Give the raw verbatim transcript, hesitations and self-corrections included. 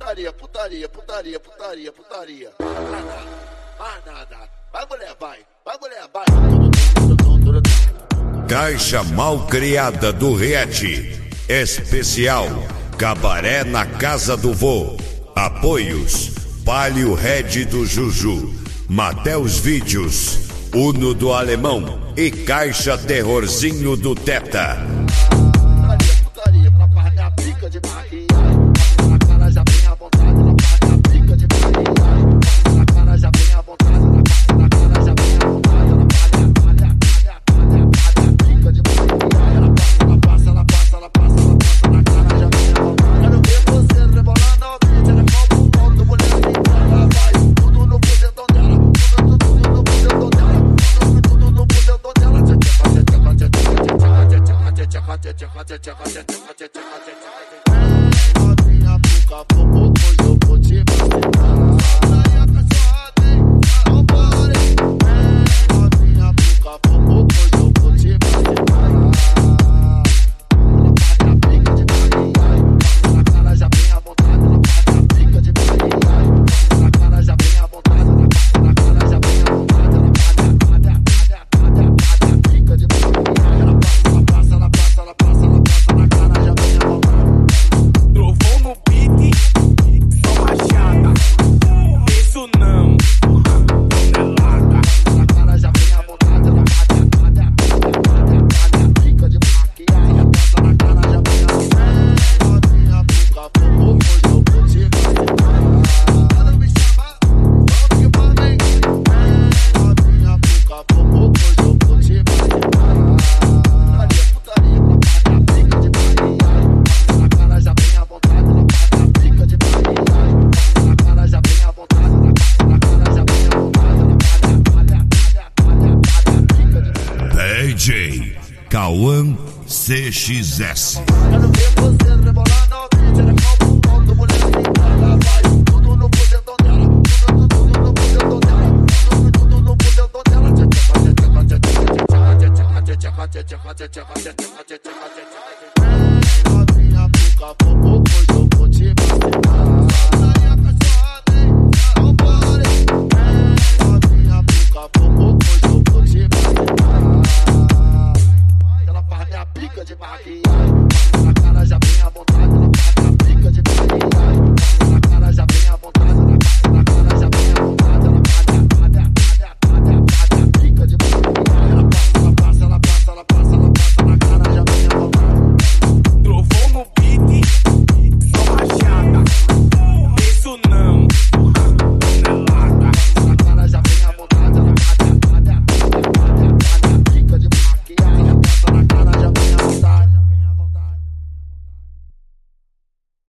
putaria, putaria, putaria, putaria, putaria. Nada, mais nada. Vai mulher, vai, vai mulher, vai. Caixa mal criada do Riete. Especial Cabaré na Casa do Vô. Apoios Palio Red do Juju, Mateus Vídeos, Uno do Alemão e Caixa Terrorzinho do Teta. Putaria, putaria, pra pagar a pica de maquiagem. Na cara já vem à vontade, na paga a pica de maquiagem. Na cara já vem à vontade, na cara já vem à vontade, na paga, paga, paga, paga, paga a pica de maquiagem. Ela passa, ela passa, ela passa, ela passa, ela passa, na cara já vem à vontade. Quero ver você rebolando ao vídeo, ela é como um ponto, mulher linda, ela vai tudo no bucetão dela, tudo, tudo, tudo no bucetão dela, tudo, tudo no bucetão dela. Novinha, pouca pouco, pois eu vou te vacilar. Aí a pessoa tem, não pare. Novinha, pouca pouco, pois eu vou te vacilar. Ela paga a pica de maquiagem, na cara já vem à vontade. Ela paga a pica de maquiagem, na cara já vem à vontade. Na cara já vem à vontade. Ela paga, paga, paga, paga, paga a pica de maquiagem. Ela passa, ela passa, ela passa, ela passa, na cara já vem à vontade. Trovão no beat, só machada. Isso não, tonelada. Na cara já vem à vontade, ela paga, paga, paga, paga, paga a pica de maquiagem. A peça na cara já vem à vontade. Novinha, pouca pouco, pois eu vou te vacilar. Ela me chama, vamos que vamos. Novinha, pouca pouco, pois eu vou te vacilar. Putaria, putaria, pra pagar a pica de maquiagem. Na cara já vem à vontade, ela paga a pica de maquiagem. Na cara já vem à vontade, na cara já vem à vontade. Ela paga, paga, paga, paga, paga a pica de maquiagem. D J Cauã C X S. Quero ver você rebolar.